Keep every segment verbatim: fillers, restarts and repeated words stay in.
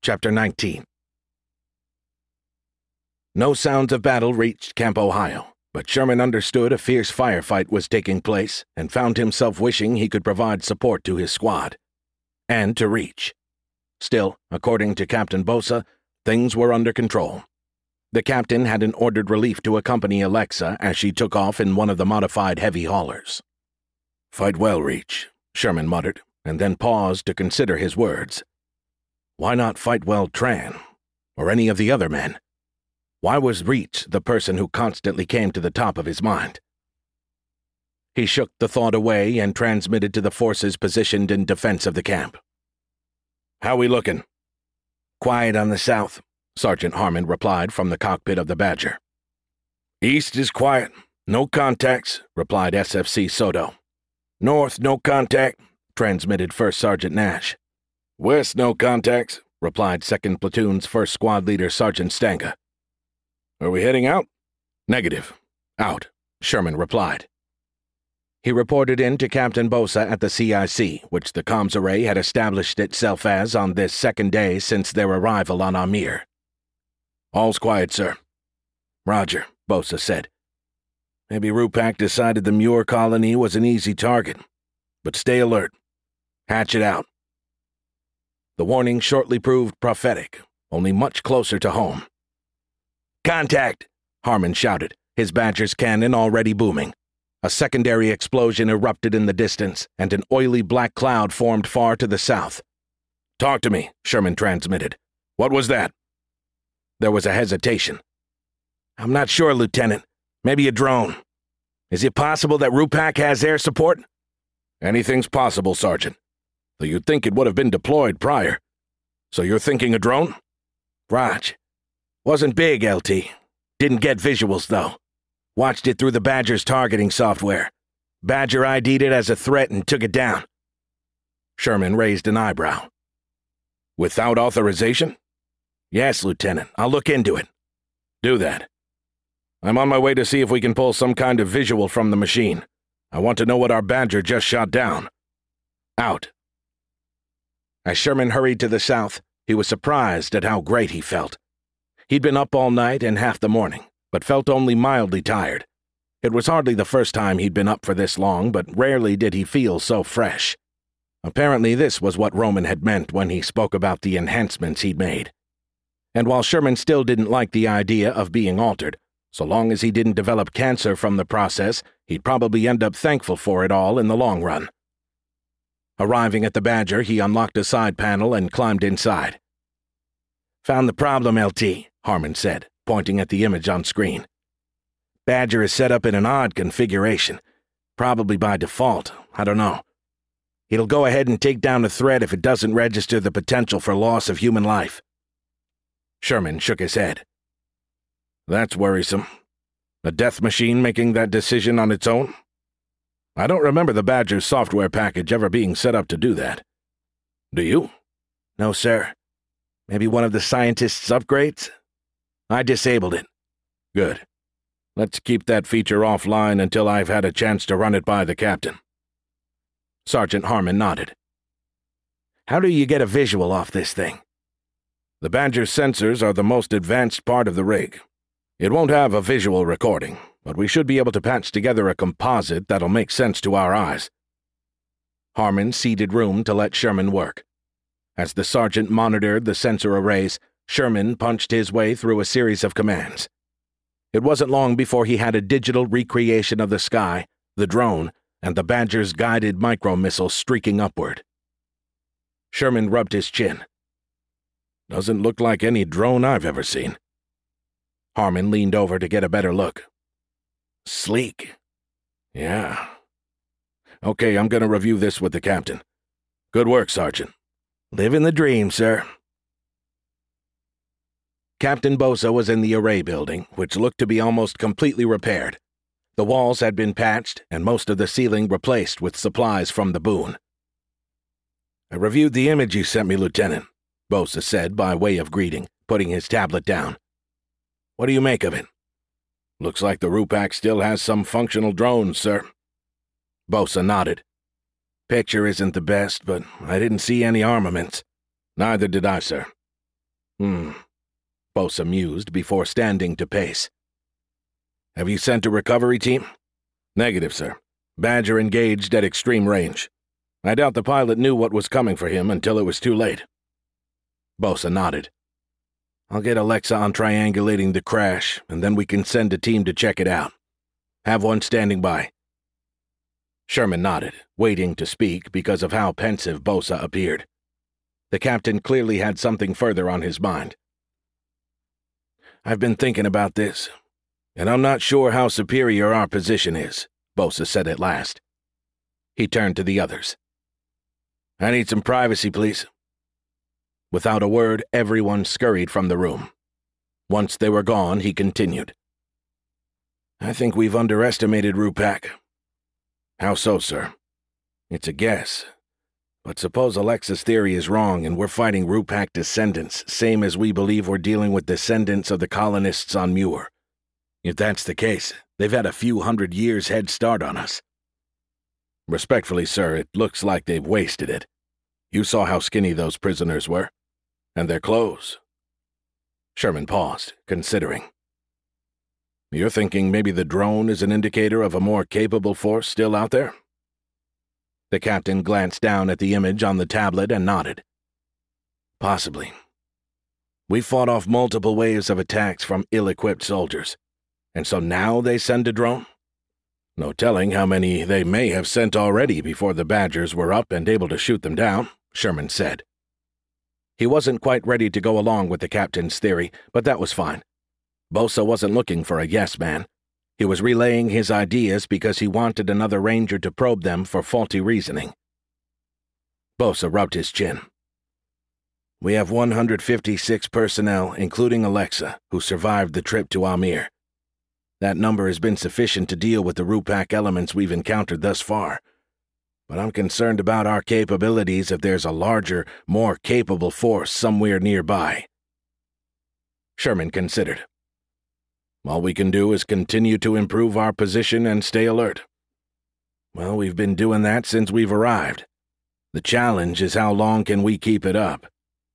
Chapter nineteen. No sounds of battle reached Camp Ohio, but Sherman understood a fierce firefight was taking place and found himself wishing he could provide support to his squad. And to Reach. Still, according to Captain Bosa, things were under control. The captain had an ordered relief to accompany Alexa as she took off in one of the modified heavy haulers. "Fight well, Reach," Sherman muttered, and then paused to consider his words. Why not fight well Tran, or any of the other men? Why was Reach the person who constantly came to the top of his mind? He shook the thought away and transmitted to the forces positioned in defense of the camp. "How we looking?" "Quiet on the south," Sergeant Harmon replied from the cockpit of the Badger. "East is quiet. No contacts," replied S F C Soto. "North, no contact," transmitted First Sergeant Nash. "West, no contacts," replied second Platoon's first squad leader Sergeant Stanga. "Are we heading out?" "Negative. Out," Sherman replied. He reported in to Captain Bosa at the C I C, which the comms array had established itself as on this second day since their arrival on Amir. "All's quiet, sir." "Roger," Bosa said. "Maybe Rupak decided the Muir colony was an easy target. But stay alert. Hatch it out." The warning shortly proved prophetic, only much closer to home. "Contact!" Harmon shouted, his Badger's cannon already booming. A secondary explosion erupted in the distance, and an oily black cloud formed far to the south. "Talk to me," Sherman transmitted. "What was that?" There was a hesitation. "I'm not sure, Lieutenant. Maybe a drone. Is it possible that Rupak has air support?" "Anything's possible, Sergeant. Though you'd think it would have been deployed prior. So you're thinking a drone?" "Raj. Wasn't big, L T. Didn't get visuals, though. Watched it through the Badger's targeting software. Badger I D'd it as a threat and took it down." Sherman raised an eyebrow. "Without authorization?" "Yes, Lieutenant. I'll look into it." "Do that. I'm on my way to see if we can pull some kind of visual from the machine. I want to know what our Badger just shot down." Out. As Sherman hurried to the south, he was surprised at how great he felt. He'd been up all night and half the morning, but felt only mildly tired. It was hardly the first time he'd been up for this long, but rarely did he feel so fresh. Apparently this was what Roman had meant when he spoke about the enhancements he'd made. And while Sherman still didn't like the idea of being altered, so long as he didn't develop cancer from the process, he'd probably end up thankful for it all in the long run. Arriving at the Badger, he unlocked a side panel and climbed inside. "Found the problem, L T," Harmon said, pointing at the image on screen. "Badger is set up in an odd configuration. Probably by default. I don't know. It'll go ahead and take down the threat if it doesn't register the potential for loss of human life." Sherman shook his head. "That's worrisome. A death machine making that decision on its own? I don't remember the Badger's software package ever being set up to do that. Do you?" "No, sir. Maybe one of the scientists' upgrades? I disabled it." "Good. Let's keep that feature offline until I've had a chance to run it by the captain." Sergeant Harmon nodded. "How do you get a visual off this thing?" "The Badger's sensors are the most advanced part of the rig. It won't have a visual recording, but we should be able to patch together a composite that'll make sense to our eyes." Harmon ceded room to let Sherman work. As the sergeant monitored the sensor arrays, Sherman punched his way through a series of commands. It wasn't long before he had a digital recreation of the sky, the drone, and the Badger's guided micro-missile streaking upward. Sherman rubbed his chin. "Doesn't look like any drone I've ever seen." Harmon leaned over to get a better look. "Sleek. Yeah. Okay, I'm gonna review this with the captain. Good work, Sergeant." "Living the dream, sir." Captain Bosa was in the array building, which looked to be almost completely repaired. The walls had been patched, and most of the ceiling replaced with supplies from the Boone. "I reviewed the image you sent me, Lieutenant," Bosa said by way of greeting, putting his tablet down. "What do you make of it?" "Looks like the Rupak still has some functional drones, sir." Bosa nodded. "Picture isn't the best, but I didn't see any armaments." "Neither did I, sir. Hmm. Bosa mused before standing to pace. Have you sent a recovery team? Negative, sir. Badger engaged at extreme range. I doubt the pilot knew what was coming for him until it was too late. Bosa nodded. I'll get Alexa on triangulating the crash, and then we can send a team to check it out. Have one standing by. Sherman nodded, waiting to speak because of how pensive Bosa appeared. The captain clearly had something further on his mind. I've been thinking about this, and I'm not sure how superior our position is, Bosa said at last. He turned to the others. I need some privacy, please. Without a word, everyone scurried from the room. Once they were gone, he continued. I think we've underestimated Rupak. How so, sir? It's a guess. But suppose Alexa's theory is wrong and we're fighting Rupak descendants, same as we believe we're dealing with descendants of the colonists on Muir. If that's the case, they've had a few hundred years head start on us. Respectfully, sir, it looks like they've wasted it. You saw how skinny those prisoners were. And their clothes. Sherman paused, considering. You're thinking maybe the drone is an indicator of a more capable force still out there? The captain glanced down at the image on the tablet and nodded. Possibly. We fought off multiple waves of attacks from ill-equipped soldiers, and so now they send a drone? No telling how many they may have sent already before the Badgers were up and able to shoot them down, Sherman said. He wasn't quite ready to go along with the captain's theory, but that was fine. Bosa wasn't looking for a yes man. He was relaying his ideas because he wanted another ranger to probe them for faulty reasoning. Bosa rubbed his chin. We have one hundred fifty-six personnel, including Alexa, who survived the trip to Amir. That number has been sufficient to deal with the Rupak elements we've encountered thus far. But I'm concerned about our capabilities if there's a larger, more capable force somewhere nearby. Sherman considered. All we can do is continue to improve our position and stay alert. Well, we've been doing that since we've arrived. The challenge is how long can we keep it up?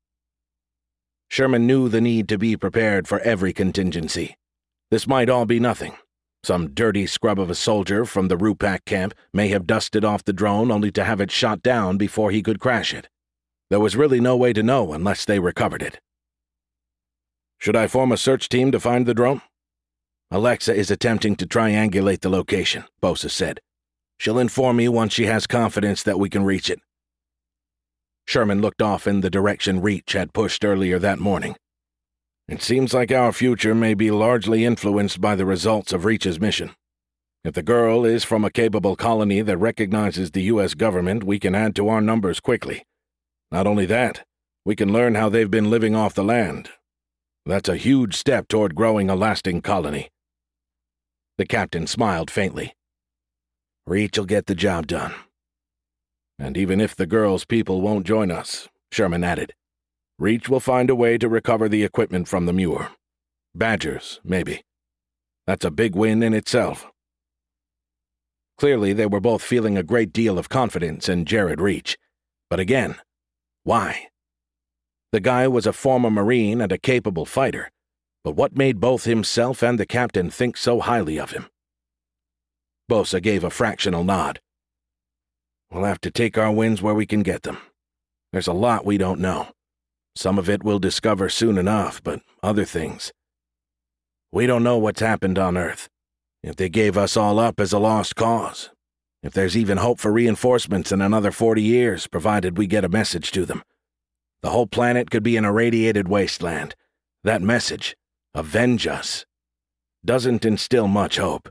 Sherman knew the need to be prepared for every contingency. This might all be nothing. Some dirty scrub of a soldier from the Rupak camp may have dusted off the drone only to have it shot down before he could crash it. There was really no way to know unless they recovered it. Should I form a search team to find the drone? Alexa is attempting to triangulate the location, Bosa said. She'll inform me once she has confidence that we can reach it. Sherman looked off in the direction Reach had pushed earlier that morning. It seems like our future may be largely influenced by the results of Reach's mission. If the girl is from a capable colony that recognizes the U S government, we can add to our numbers quickly. Not only that, we can learn how they've been living off the land. That's a huge step toward growing a lasting colony. The captain smiled faintly. Reach'll get the job done. And even if the girl's people won't join us, Sherman added, Reach will find a way to recover the equipment from the Muir. Badgers, maybe. That's a big win in itself. Clearly, they were both feeling a great deal of confidence in Jared Reach. But again, why? The guy was a former Marine and a capable fighter, but what made both himself and the captain think so highly of him? Bosa gave a fractional nod. We'll have to take our wins where we can get them. There's a lot we don't know. Some of it we'll discover soon enough, but other things. We don't know what's happened on Earth. If they gave us all up as a lost cause. If there's even hope for reinforcements in another forty years, provided we get a message to them. The whole planet could be an irradiated wasteland. That message, avenge us, doesn't instill much hope.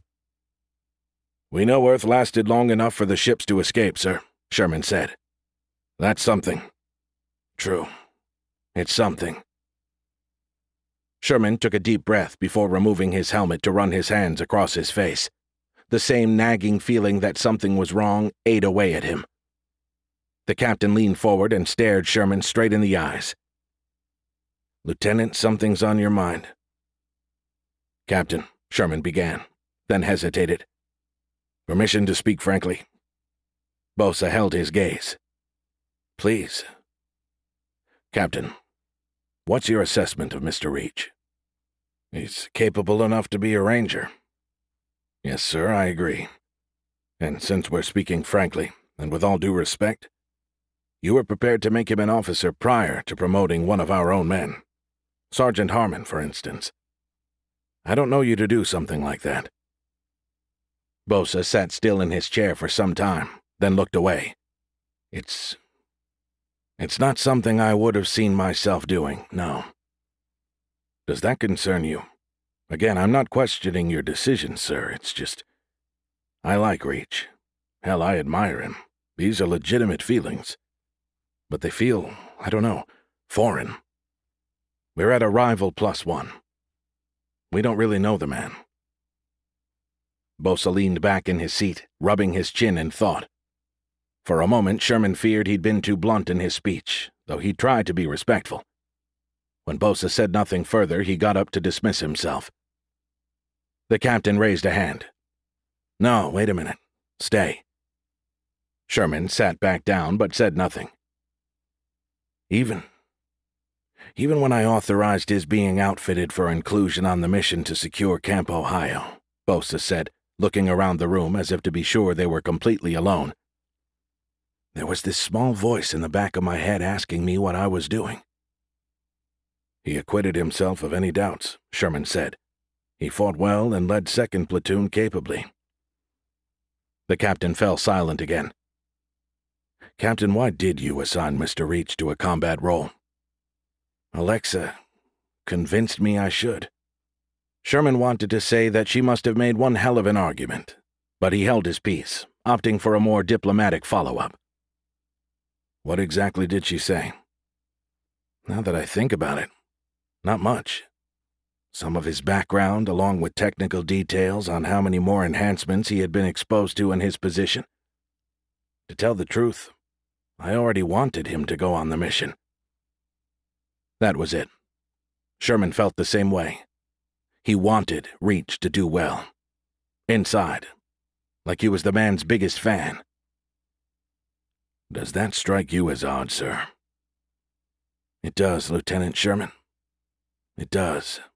We know Earth lasted long enough for the ships to escape, sir, Sherman said. That's something. True. It's something. Sherman took a deep breath before removing his helmet to run his hands across his face. The same nagging feeling that something was wrong ate away at him. The captain leaned forward and stared Sherman straight in the eyes. Lieutenant, something's on your mind. Captain, Sherman began, then hesitated. Permission to speak frankly. Bosa held his gaze. Please. Captain, What's your assessment of Mister Reach? He's capable enough to be a ranger. Yes, sir, I agree. And since we're speaking frankly, and with all due respect, you were prepared to make him an officer prior to promoting one of our own men. Sergeant Harmon, for instance. I don't know you to do something like that. Bosa sat still in his chair for some time, then looked away. It's... It's not something I would have seen myself doing, no. Does that concern you? Again, I'm not questioning your decision, sir. It's just... I like Reach. Hell, I admire him. These are legitimate feelings. But they feel, I don't know, foreign. We're at a rival plus one. We don't really know the man. Bosa leaned back in his seat, rubbing his chin in thought. For a moment, Sherman feared he'd been too blunt in his speech, though he tried to be respectful. When Bosa said nothing further, he got up to dismiss himself. The captain raised a hand. No, wait a minute. Stay. Sherman sat back down but said nothing. Even... Even when I authorized his being outfitted for inclusion on the mission to secure Camp Ohio, Bosa said, looking around the room as if to be sure they were completely alone, there was this small voice in the back of my head asking me what I was doing. He acquitted himself of any doubts, Sherman said. He fought well and led second platoon capably. The captain fell silent again. Captain, why did you assign Mister Reach to a combat role? Alexa convinced me I should. Sherman wanted to say that she must have made one hell of an argument, but he held his peace, opting for a more diplomatic follow-up. What exactly did she say? Now that I think about it, not much. Some of his background, along with technical details on how many more enhancements he had been exposed to in his position. To tell the truth, I already wanted him to go on the mission. That was it. Sherman felt the same way. He wanted Reach to do well. Inside. Like he was the man's biggest fan. Does that strike you as odd, sir? It does, Lieutenant Sherman. It does.